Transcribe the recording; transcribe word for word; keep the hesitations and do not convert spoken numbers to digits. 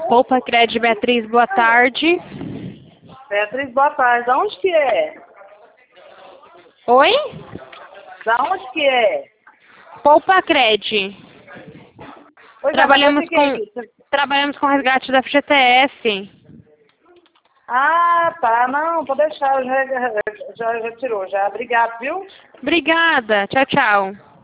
Poupa Cred, Beatriz, boa tarde. Beatriz, boa tarde. Da onde que é? Oi? Da onde que é? Poupa Cred. Pois é, Trabalhamos mas o que com, é isso? trabalhamos com resgate da F G T S. Ah, tá. Não, pode deixar. Já, já, já tirou. Já. Obrigado, viu? Obrigada. Tchau, tchau.